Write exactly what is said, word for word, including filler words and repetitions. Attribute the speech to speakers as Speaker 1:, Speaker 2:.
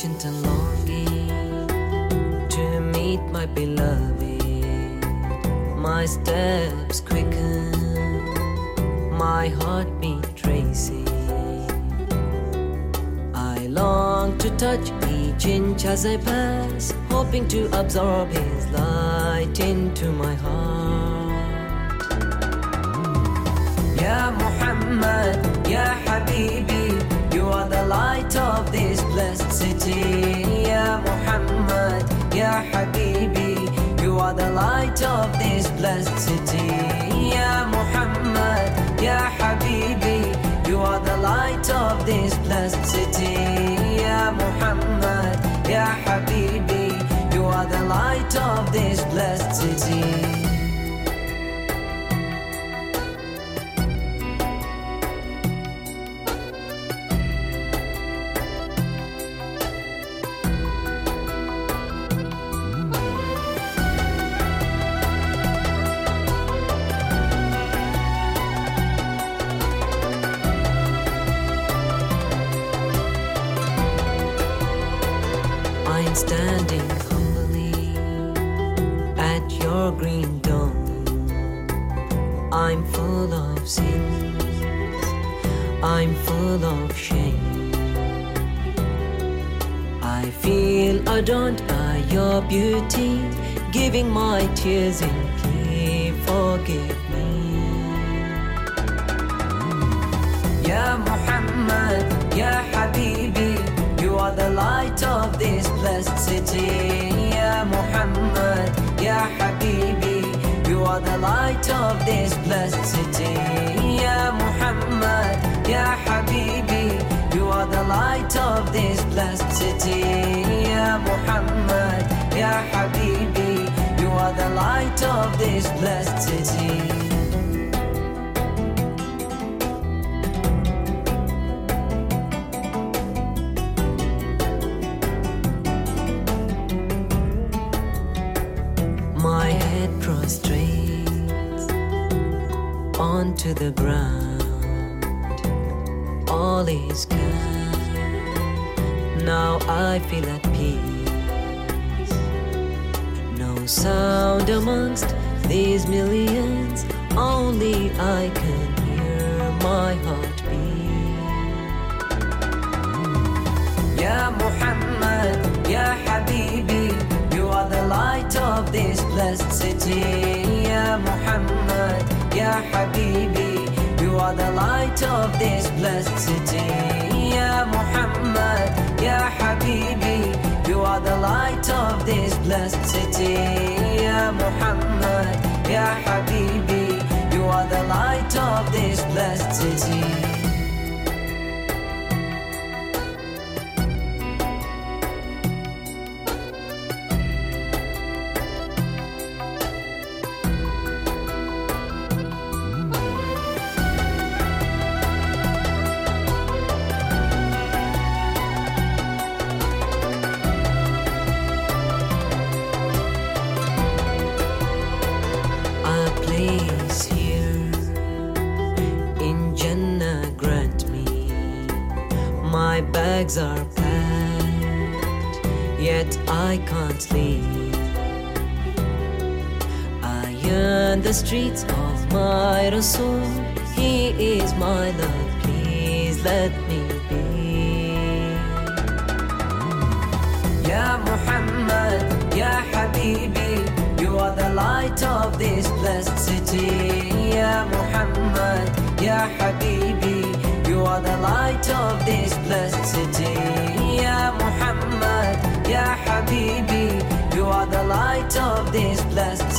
Speaker 1: patient and longing to meet my beloved. My steps quicken, my heartbeat racing. I long to touch each inch as I pass, hoping to absorb his light into my heart. Ya Muhammad, Ya Habibi, you are the light of this blessed city. Ya Muhammad, Ya Habibi, you are the light of this blessed city. Ya Muhammad, Ya Habibi, you are the light of this blessed city. Ya Muhammad, Ya Habibi, you are the light of this blessed city. I'm standing humbly at your green dome. I'm full of sins, I'm full of shame. I feel adorned by your beauty, giving my tears in plea. Forgive me. Ya Muhammad, Ya Habibi, you are the light of this blessed city. Ya Muhammad, Ya Habibi, you are the light of this blessed city. Ya Muhammad, Ya Habibi, you are the light of this blessed city. Ya Muhammad, Ya Habibi, you are the light of this blessed city. My head prostrates onto the ground. All is calm. Now I feel at peace. No sound amongst these millions. Only I can hear my heart beat. Ya Muhammad, Ya Habibi, you are the light of this blessed city. Ya Muhammad, Ya Habibi, you are the light of this blessed city. Ya Muhammad, Ya Habibi, you are the light of this blessed city. Ya Muhammad, Ya Habibi, you are the light of this blessed city. Place here in Jannah grant me. My bags are packed, yet I can't sleep. I yearn the streets of my Rasul. He is my love, please let me be. Ya Muhammad, Ya Habibi, you are the light of this blessed city. Ya Muhammad, Ya Habibi, you are the light of this blessed city. Ya Muhammad, Ya Habibi, you are the light of this blessed